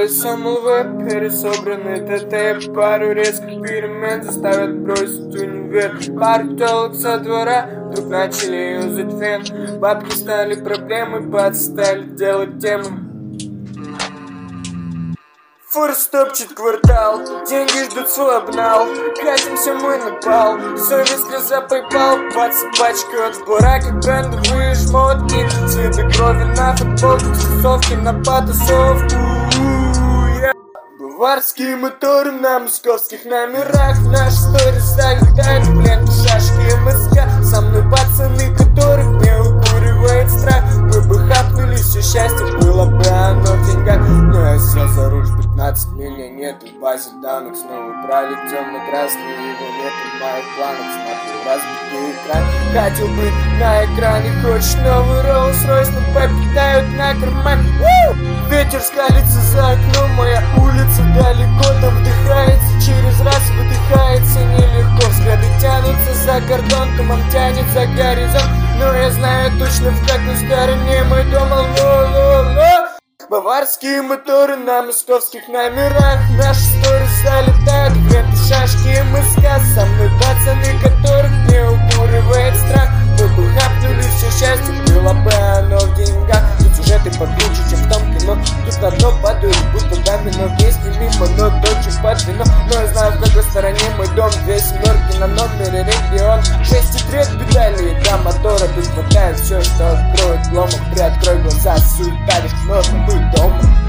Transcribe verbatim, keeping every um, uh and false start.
Твой сам ЛВ, пересобранный ТТ. Пару резких перемен заставят бросить универ. Пару телок со двора вдруг начали юзать фен. Бабки стали проблемой, пацы стали делать темы. Форс топчет квартал, деньги ждут свой обнал. Катимся мы на пал, совесть слеза PayPal. Пацы пачкают в бараке брендовые шмотки. Цветы крови на футболках, тусовки на потасовку. Баварские моторы на московских номерах. Наши сторис залетают в ленту шашки МСК. Со мной пацаны, которых не укуривает страх. Мы бы хапнули все счастье, было бы оно в деньгах. Но я сел за руль в пятнадцать, меня нет в базе данных. Снова пролетел на красный, его нет в моих планах. Смотрю разбитый экран, хотел быть на экране. Хочешь новый Rolls-Royce, но попитают на карман. Ветер скалится за окном, моя улица далеко, там вдыхается, через раз выдыхается нелегко. Взгляды тянутся за кордон, туман тянет за горизонт. Но я знаю точно, в какой стороне мой дом. Ло-ло-ло. Баварские моторы на московских номерах. Наши сторис залетают в ленту шашки МСК. Со мной пацаны, которых не укуривает страх. Мы бы хапнули все счастье, было бы оно в деньгах. Тут сюжеты покруче, чем в том кино. Тут на дно падают, будто домино. Песни мимо, но точно под вино. Но я знаю, в какой стороне мой дом. Две семерки на номере, регион. Шесть и трет педали, до мотора тут хватает все, что откроет ломом. Приоткрой глаза, суета лишь норма, мы дома.